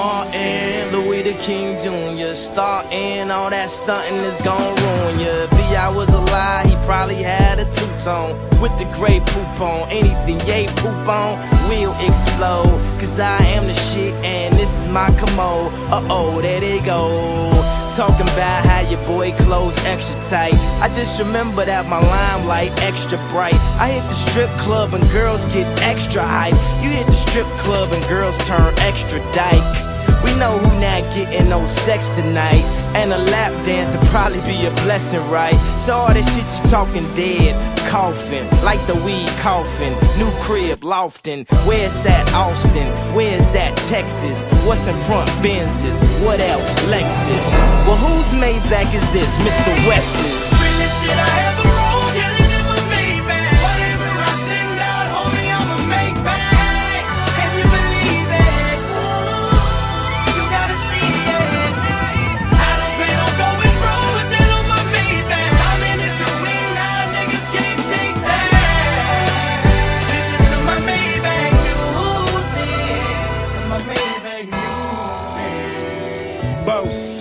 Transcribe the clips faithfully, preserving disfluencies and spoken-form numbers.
Martin, Louis the King Junior Starting, all that stunting is gon' ruin ya. B I was a lie, he probably had a two-tone with the gray poop on. Anything Ye poop on will explode, cause I am the shit and this is my commode. Uh-oh, there they go, talking about how your boy clothes extra tight. I just remember that my limelight extra bright. I hit the strip club and girls get extra hype. You hit the strip club and girls turn extra dyke. We know who not getting no sex tonight, and a lap dance would probably be a blessing, right? So all that shit you talking dead, coughing, like the weed coughing. New crib, lofting, where's that Austin? Where's that Texas? What's in front, Benz's? What else, Lexus? Well, whose Maybach is this? Mister West's. Realest shit I ever wrote, chillin' in my Maybach. Whatever I send out, homie, I'ma make back. Can you believe it? You gotta see it. I don't plan on going broke, but then on my Maybach. I'm in it to win, now niggas can't take that. Listen to my Maybach music, to my Maybach music. Boss.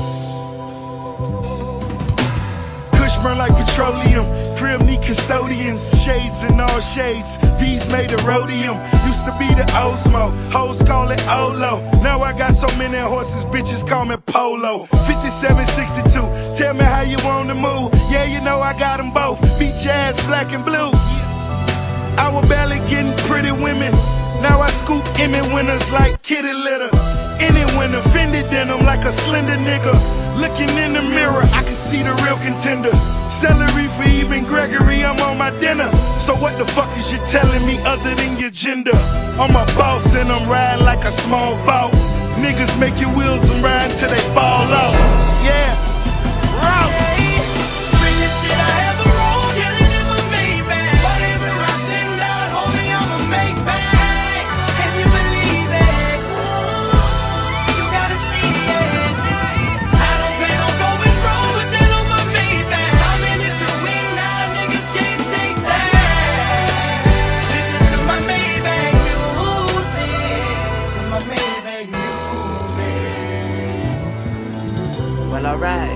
Burn like petroleum, crib need custodians, shades in all shades, V's made of rhodium, used to be the Osmo, hoes call it Olo, now I got so many horses, bitches call me Polo, fifty-seven sixty-two, tell me how you on the move, yeah you know I got them both, beach ass black and blue, I was barely getting pretty women, now I scoop Emmy winners like kitty litter, any winner, Fendi denim like a slender nigga. Looking in the mirror, I can see the real contender. Celery for even Gregory, I'm on my dinner. So what the fuck is you telling me other than your gender? I'm a boss and I'm riding like a small boat. Niggas make your wheels and ride till they fall off. Yeah, Rouse. Realest shit I ever wrote, chillin' in my Maybach. Whatever I send out, homie, I'ma make back. Can you believe it? You gotta see it. I don't plan on going broke, but then on my Maybach. I'm in it to win, now niggas can't take that. Listen to my Maybach music, to my Maybach music. Well, alright.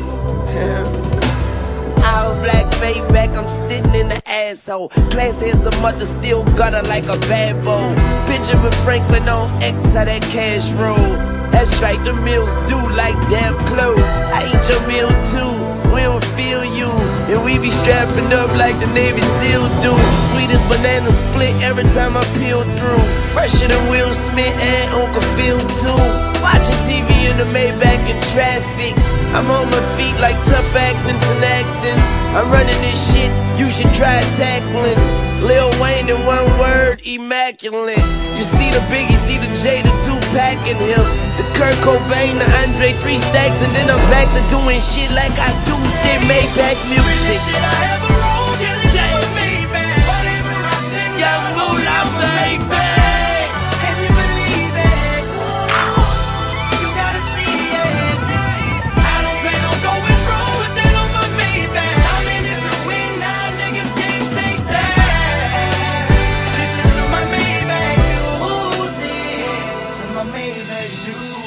All black Maybach, I'm sitting in the asshole. Classy as a mother, still gutter like a bad boy. Benjamin Franklin on X, how that cash roll. That's right, the meals do like damn clothes. I eat your meal too, we don't feel you. And we be strapping up like the Navy SEAL do. Sweet as banana split every time I peel through. Fresher than Will Smith and Uncle Phil too. Watching T V in the Maybach in traffic. I'm on my feet like tough acting to acting. I'm running this shit, you should try tackling. Lil Wayne in one word, immaculate. You see the Biggie, see the J, the Tupac in him. The Kurt Cobain, the Andre, three stacks, and then I'm back to doing shit like I do. Say Maybach music. Shit I ever wrote, chillin' in my Maybach. Whatever I send out, Young Moon out to Maybach. can you believe it? You gotta see it. I don't plan on going broke, but then on my Maybach. I'm in it to win, now niggas can't take that. Listen to my Maybach music, to my Maybach music.